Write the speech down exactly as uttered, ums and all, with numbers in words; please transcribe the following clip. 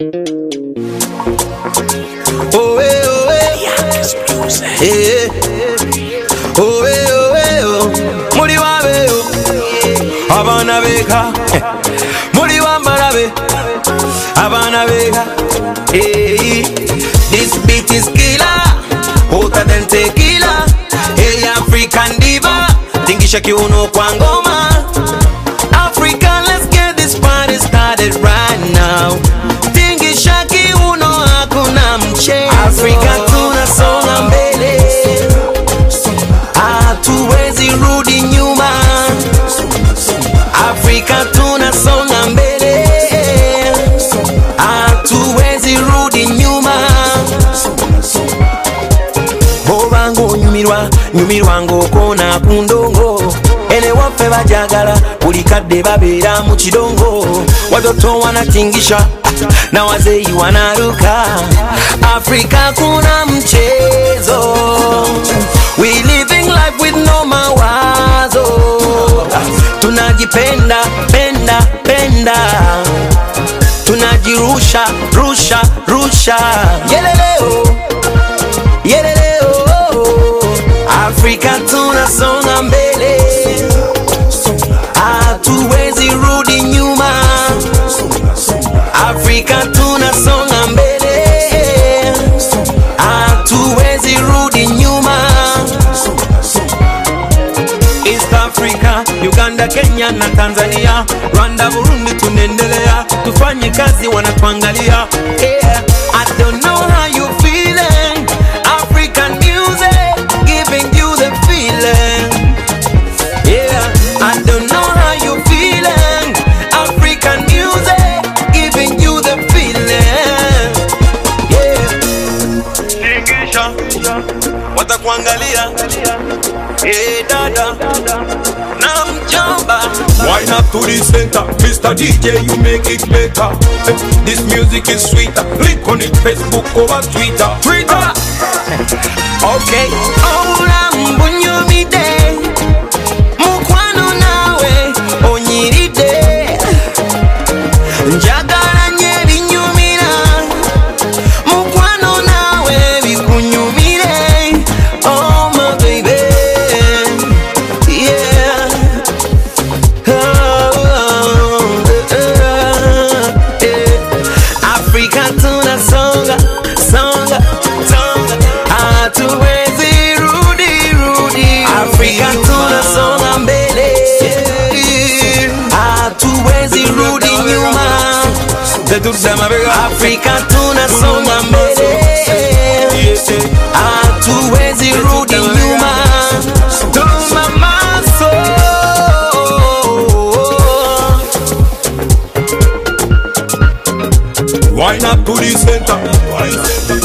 Oh eh oh eh eh oh eh oh eh oh muri wabe oh abana beka muri wambarabe abana beka eh this beat is killer hotter than tequila hey African diva tingisha kiuno kwa ngoma Africa let's get this party started right now tingisha kiuno hakuna mchezo Africa tunasonga mbele hatuwezi rudi nyuma Africa tunasonga mbele hatuwezi rudi nyuma Bobango nyumirwa nyumirwa ngo kona kundongo ene wafe bajagala ulikadde babera mu kidongo watoto wanatingisha na wazee wanaruka Afrika kuna mchezo we living life with no mawazo tunajipenda penda penda tunajirusha rusha rusha yeleleo yeleleo Afrika tunasonga mbele hatuwezi rudi nyuma Afrika tunasonga mbele hatuwezi rudi nyuma East Africa, Uganda, Kenya na Tanzania Rwanda, Burundi tunaendelea tufanye kazi wanatuangalia yeah. I don't know how you feeling African music giving you the feeling yeah. I don't know how you feeling African music giving you the feeling yeah. Tingisha watakuangalia eh dada na mjomba Why not to the center, Mister D J, you make it better. This music is sweeter. Click on it, Facebook over Twitter. Twitter. Okay. Ola mbunyumide mukwano nawe onyiride njagala nye binyumira mukwano nawe bikunyumire oh my baby yeah oh, oh, uh, yeah. Africa tunasonga songa songa hatuwezi rudi rudi Afrika tunasonga mbele hatuwezi rudi nyuma Afrika tunasonga mbele hatuwezi rudi nyuma Tuma maso Why not to the center?